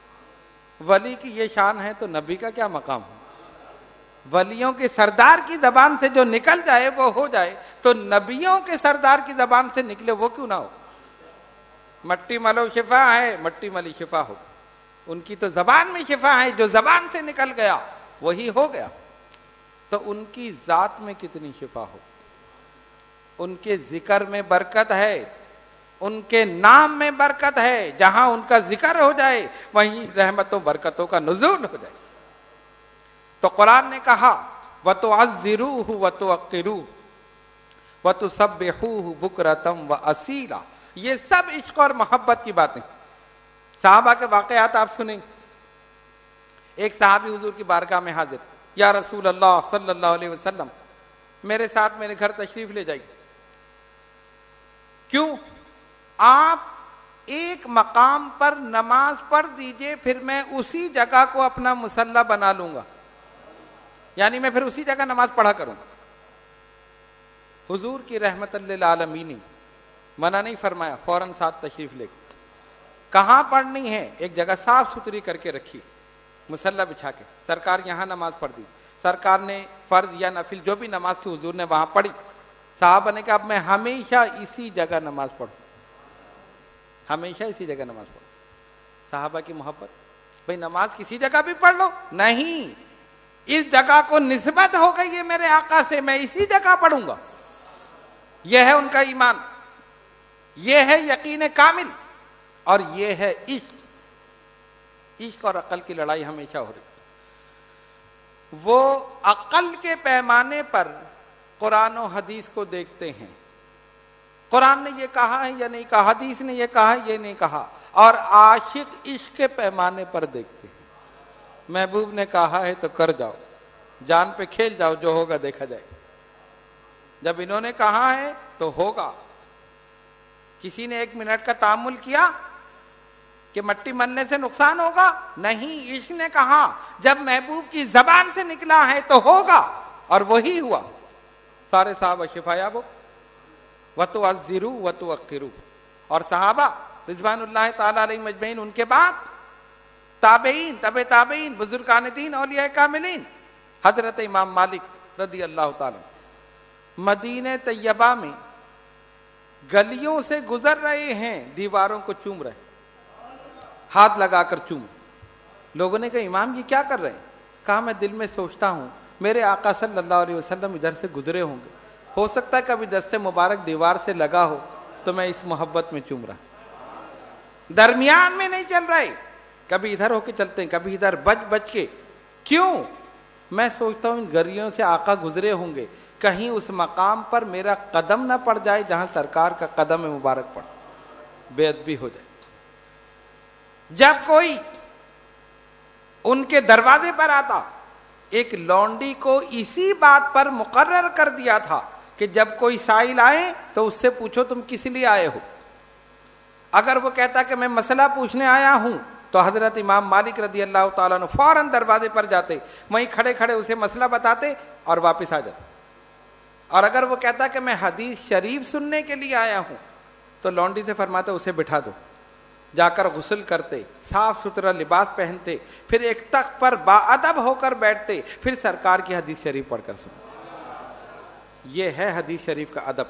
A: ولی کی یہ شان ہے تو نبی کا کیا مقام ہے؟ ولیوں کے سردار کی زبان سے جو نکل جائے وہ ہو جائے، تو نبیوں کے سردار کی زبان سے نکلے وہ کیوں نہ ہو؟ مٹی ملو شفا ہے، مٹی ملی شفا ہو۔ ان کی تو زبان میں شفا ہے، جو زبان سے نکل گیا وہی ہو گیا۔ تو ان کی ذات میں کتنی شفا ہو، ان کے ذکر میں برکت ہے، ان کے نام میں برکت ہے، جہاں ان کا ذکر ہو جائے وہیں رحمتوں برکتوں کا نزول ہو جائے۔ تو قرآن نے کہا وَتُعَزِّرُوهُ وَتُوَقِّرُوهُ وَتُسَبِّحُوهُ بُكْرَةً وَأَصِيلًا، یہ سب عشق اور محبت کی باتیں۔ صحابہ کے واقعات آپ سنیں۔ ایک صحابی حضور کی بارگاہ میں حاضر، یا رسول اللہ صلی اللہ علیہ وسلم میرے ساتھ میرے گھر تشریف لے جائیے۔ کیوں؟ آپ ایک مقام پر نماز پڑھ دیجئے، پھر میں اسی جگہ کو اپنا مصلی بنا لوں گا، یعنی میں پھر اسی جگہ نماز پڑھا کروں۔ حضور کی رحمت للعالمین منع نہیں فرمایا، فوراً ساتھ تشریف لے۔ کہاں پڑھنی ہے؟ ایک جگہ صاف ستھری کر کے رکھی، مصلی بچھا کے، سرکار یہاں نماز پڑھ دی۔ سرکار نے فرض یا نفل جو بھی نماز تھی حضور نے وہاں پڑھی۔ صحابہ نے کہا اب میں ہمیشہ اسی جگہ نماز پڑھوں، ہمیشہ اسی جگہ نماز پڑھوں۔ صحابہ کی محبت، بھئی نماز کسی جگہ بھی پڑھ لو، نہیں، اس جگہ کو نسبت ہو گئی ہے میرے آقا سے، میں اسی جگہ پڑھوں گا۔ یہ ہے ان کا ایمان، یہ ہے یقین کامل، اور یہ ہے عشق۔ عشق اور عقل کی لڑائی ہمیشہ ہو رہی۔ وہ عقل کے پیمانے پر قرآن و حدیث کو دیکھتے ہیں، قرآن نے یہ کہا ہے یا نہیں کہا، حدیث نے یہ کہا ہے یہ نہیں کہا، اور عاشق عشق کے پیمانے پر دیکھتے ہیں۔ محبوب نے کہا ہے تو کر جاؤ، جان پہ کھیل جاؤ، جو ہوگا دیکھا جائے۔ جب انہوں نے کہا ہے تو ہوگا۔ کسی نے 1 منٹ کا تأمل کیا کہ مٹی ملنے سے نقصان ہوگا؟ نہیں، عشق نے کہا جب محبوب کی زبان سے نکلا ہے تو ہوگا، اور وہی ہوا۔ سارے صحابہ شفا یاب ہو۔ وَتُعَزِّرُوا وَتُوَقِّرُوا، اور صحابہ رضوان اللہ تعالی علیہم اجمعین، ان کے بعد تابعین، تبع تابعین، بزرگان دین، اولیاء کاملین۔ حضرت امام مالک رضی اللہ تعالی مدینہ طیبہ میں گلیوں سے گزر رہے ہیں، دیواروں کو چوم رہے، ہاتھ لگا کر چوم۔ لوگوں نے کہا امام جی کیا کر رہے ہیں؟ کہا میں دل میں سوچتا ہوں میرے آقا صلی اللہ علیہ وسلم ادھر سے گزرے ہوں گے، ہو سکتا ہے کبھی دست مبارک دیوار سے لگا ہو تو میں اس محبت میں چوم رہا، درمیان میں نہیں چل رہے، کبھی ادھر ہو کے چلتے ہیں، کبھی ادھر، بچ کے۔ کیوں؟ میں سوچتا ہوں ان گلیوں سے آقا گزرے ہوں گے، کہیں اس مقام پر میرا قدم نہ پڑ جائے جہاں سرکار کا قدم مبارک پڑ، بے ادبی ہو جائے۔ جب کوئی ان کے دروازے پر آتا، ایک لونڈی کو اسی بات پر مقرر کر دیا تھا کہ جب کوئی سائل آئے تو اس سے پوچھو تم کس لیے آئے ہو۔ اگر وہ کہتا کہ میں مسئلہ پوچھنے آیا ہوں تو حضرت امام مالک رضی اللہ تعالیٰ عنہ فوراً دروازے پر جاتے, وہیں کھڑے کھڑے اسے مسئلہ بتاتے اور واپس آ جاتے. اور اگر وہ کہتا کہ میں حدیث شریف سننے کے لیے آیا ہوں تو لونڈی سے فرماتے اسے بٹھا دو. جا کر غسل کرتے, صاف ستھرا لباس پہنتے, پھر ایک تخت پر باادب ہو کر بیٹھتے, پھر سرکار کی حدیث شریف پڑھ کر سنتے. یہ ہے حدیث شریف کا ادب.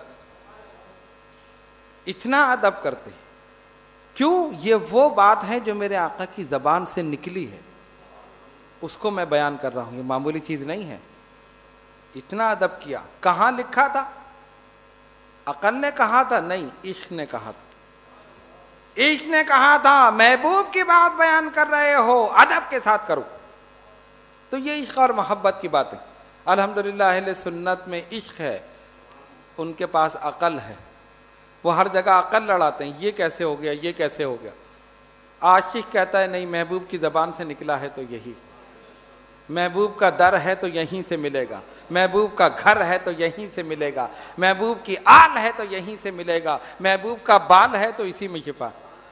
A: اتنا ادب کرتے. کیوں؟ یہ وہ بات ہے جو میرے آقا کی زبان سے نکلی ہے, اس کو میں بیان کر رہا ہوں, یہ معمولی چیز نہیں ہے. اتنا ادب کیا. کہاں لکھا تھا؟ عقل نے کہا تھا؟ نہیں, عشق نے کہا تھا. عشق نے کہا تھا محبوب کی بات بیان کر رہے ہو, ادب کے ساتھ کرو. تو یہ عشق اور محبت کی باتیں. الحمدللہ اہل سنت میں عشق ہے, ان کے پاس عقل ہے. وہ ہر جگہ عقل لڑاتے ہیں, یہ کیسے ہو گیا, یہ کیسے ہو گیا. عاشق کہتا ہے نہیں, محبوب کی زبان سے نکلا ہے تو یہی, محبوب کا در ہے تو یہیں سے ملے گا, محبوب کا گھر ہے تو یہیں سے ملے گا, محبوب کی آل ہے تو یہیں سے ملے گا, محبوب کا بال ہے تو اسی میں شفا.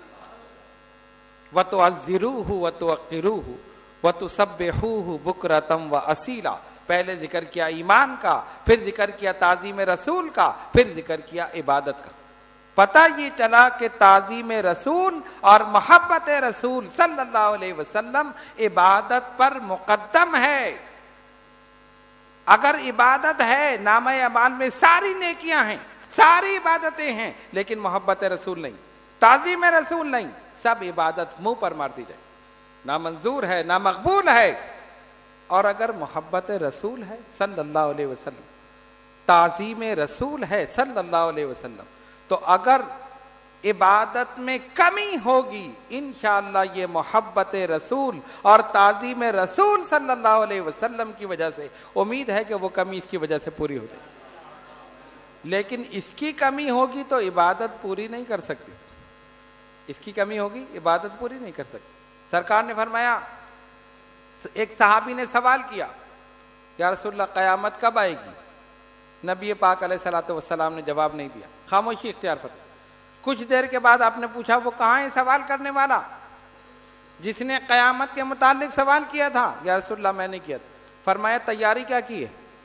A: وَتُعَزِّرُوهُ وَتُوَقِّرُوهُ وَتُسَبِّحُوهُ بُكْرَةً وَأَصِيلًا. پہلے ذکر کیا ایمان کا, پھر ذکر کیا تعظیم رسول کا, پھر ذکر کیا عبادت کا. پتہ یہ چلا کہ تعظیم رسول اور محبت رسول صلی اللہ علیہ وسلم عبادت پر مقدم ہے. اگر عبادت ہے, نامہ اعمال میں ساری نیکیاں ہیں, ساری عبادتیں ہیں, لیکن محبت رسول نہیں, تعظیم رسول نہیں, سب عبادت منہ پر مار دی جائے, نہ منظور ہے, نہ مقبول ہے. اور اگر محبت رسول ہے صلی اللہ علیہ وسلم, تعظیم رسول ہے صلی اللہ علیہ وسلم, تو اگر عبادت میں کمی ہوگی, انشاءاللہ یہ محبت رسول اور تعظیم رسول صلی اللہ علیہ وسلم کی وجہ سے امید ہے کہ وہ کمی اس کی وجہ سے پوری ہو جائے. لیکن اس کی کمی ہوگی تو عبادت پوری نہیں کر سکتی, اس کی کمی ہوگی عبادت پوری نہیں کر سکتی. سرکار نے فرمایا, ایک صحابی نے سوال کیا, یا رسول اللہ قیامت کب آئے گی؟ نبی پاک علیہ الصلوۃ والسلام نے جواب نہیں دیا, خاموشی اختیار فرمائی. کچھ دیر کے بعد آپ نے پوچھا وہ کہاں ہے سوال کرنے والا جس نے قیامت کے متعلق سوال کیا تھا؟ یا رسول اللہ میں نے کیا تھا. فرمایا تیاری کیا کی ہے؟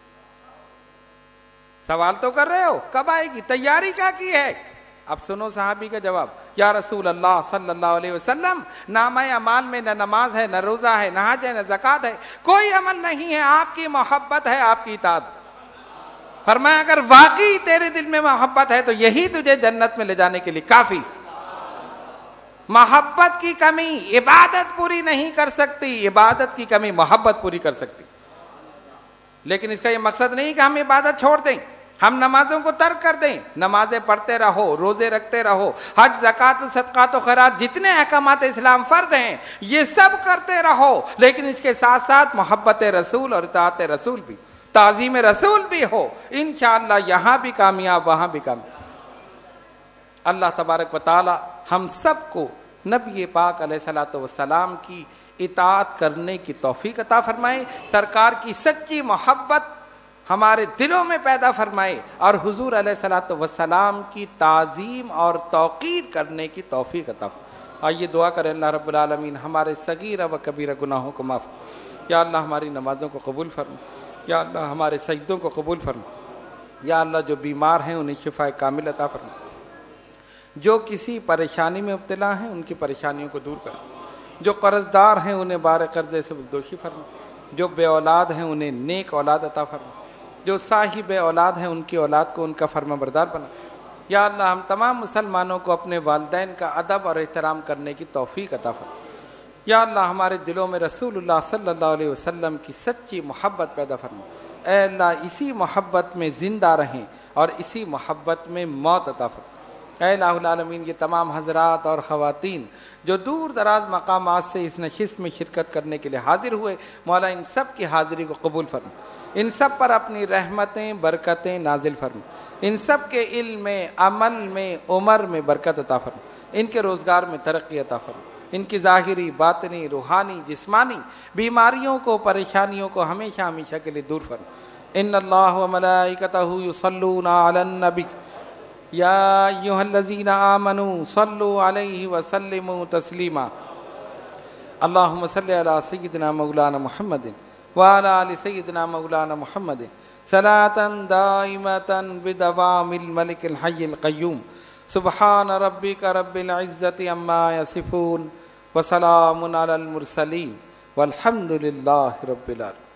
A: سوال تو کر رہے ہو کب آئے گی, تیاری کیا کی ہے؟ اب سنو صحابی کا جواب, یا رسول اللہ صلی اللہ علیہ وسلم نامہ اعمال میں نہ نماز ہے, نہ روزہ ہے, نہ حج ہے, نہ زکوٰۃ ہے, کوئی عمل نہیں ہے, آپ کی محبت ہے, آپ کی اطاعت. فرمایا اگر واقعی تیرے دل میں محبت ہے تو یہی تجھے جنت میں لے جانے کے لیے کافی. محبت کی کمی عبادت پوری نہیں کر سکتی, عبادت کی کمی محبت پوری کر سکتی. لیکن اس کا یہ مقصد نہیں کہ ہم عبادت چھوڑ دیں, ہم نمازوں کو ترک کر دیں. نمازیں پڑھتے رہو, روزے رکھتے رہو, حج زکوٰۃ صدقات و خیرات جتنے احکامات اسلام فرض ہیں یہ سب کرتے رہو, لیکن اس کے ساتھ ساتھ محبت رسول اور اطاعت رسول بھی, تعظیم رسول بھی ہو. انشاءاللہ یہاں بھی کامیاب, وہاں بھی کامیاب. اللہ تبارک و تعالی ہم سب کو نبی پاک علیہ الصلوۃ والسلام کی اطاعت کرنے کی توفیق عطا فرمائے, سرکار کی سچی محبت ہمارے دلوں میں پیدا فرمائے, اور حضور علیہ الصلوۃ والسلام کی تعظیم اور توقیر کرنے کی توفیق عطا فرمائے. آئیے دعا کریں اللہ رب العالمین ہمارے صغیرہ و کبیرہ گناہوں کو معاف. یا اللہ ہماری نمازوں کو قبول فرما, یا اللہ ہمارے سجدوں کو قبول فرما, یا اللہ جو بیمار ہیں انہیں شفا کامل عطا فرما, جو کسی پریشانی میں مبتلا ہیں ان کی پریشانیوں کو دور کر, جو قرض دار ہیں انہیں بار قرضے سے دوشی فرما, جو بے اولاد ہیں انہیں نیک اولاد عطا فرما, جو صاحب اولاد ہیں ان کی اولاد کو ان کا فرما بردار بنا. یا اللہ ہم تمام مسلمانوں کو اپنے والدین کا ادب اور احترام کرنے کی توفیق عطا فرما. یا اللہ ہمارے دلوں میں رسول اللہ صلی اللہ علیہ وسلم کی سچی محبت پیدا فرما. اے اللہ اسی محبت میں زندہ رہیں اور اسی محبت میں موت عطا فرما. اے الہ العالمین یہ تمام حضرات اور خواتین جو دور دراز مقامات سے اس نشست میں شرکت کرنے کے لیے حاضر ہوئے, مولا ان سب کی حاضری کو قبول فرما, ان سب پر اپنی رحمتیں برکتیں نازل فرما, ان سب کے علم میں, عمل میں, عمر میں برکت عطا فرما, ان کے روزگار میں ترقی عطا فرما, ان کی ظاہری باطنی روحانی جسمانی بیماریوں کو پریشانیوں کو ہمیشہ ہمیشہ کے لیے دور فرما. ان اللہ و ملائکتہ یصلون علی النبی یا ایھا الذین آمنوا صلوا علیہ وسلموا تسلیما. اللهم صل على سيدنا مولانا محمد وعلى آل سيدنا مولانا محمد صلاة دائمة بدوام الملك الحي القيوم. سبحان ربك رب العزة عما يصفون وسلام على المرسلين والحمد لله رب العالمين.